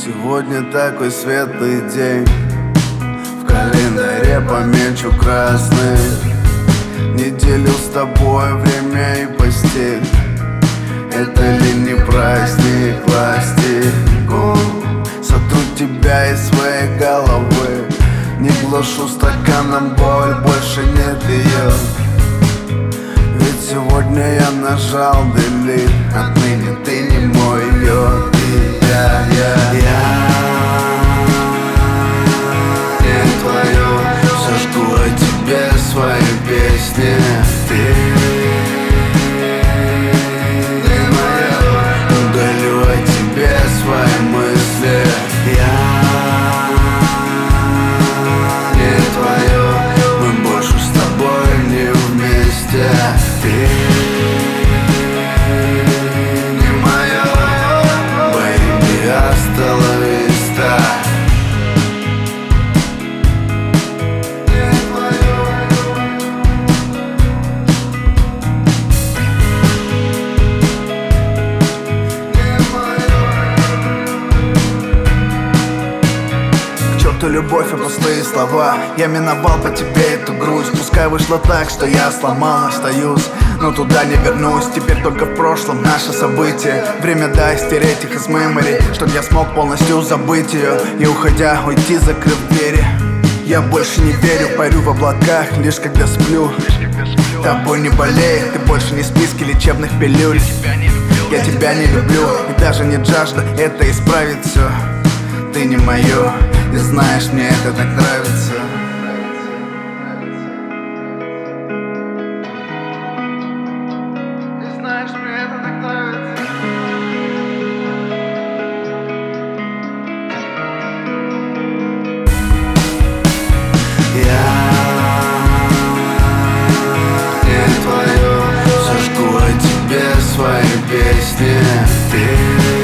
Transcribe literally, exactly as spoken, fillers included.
Сегодня такой светлый день, в календаре помечу красный. Неделю с тобой, время и постель. Это ли не праздник власти? Сотру тебя из своей головы. Не глушу стаканом боль, больше нет ее. Ведь сегодня я нажал delete. Отныне ты не мой, ее, ты, я, я, я не твое. Сожгу о тебе свои песни. Ты не моя. Удалю о тебе свои мысли. Я не твое. Мы больше с тобой не вместе. Ты не моя. Baby, hasta la vista. Любовь и пустые слова. Я миновал по тебе эту грусть. Пускай вышло так, что я сломал наш союз, но туда не вернусь. Теперь только в прошлом наше событие. Время дай стереть их из мемори, чтоб я смог полностью забыть ее. И уходя, уйти, закрыв двери. Я больше не верю, парю в облаках, лишь когда сплю. Тобой не болеет, ты больше не в списке лечебных пилюль. Я тебя не люблю, и даже не жажда это исправит все. Ты не мое, и знаешь, мне это так нравится. И знаешь, мне это так нравится. Я не твое. Сожгу о тебе свои песни. Ты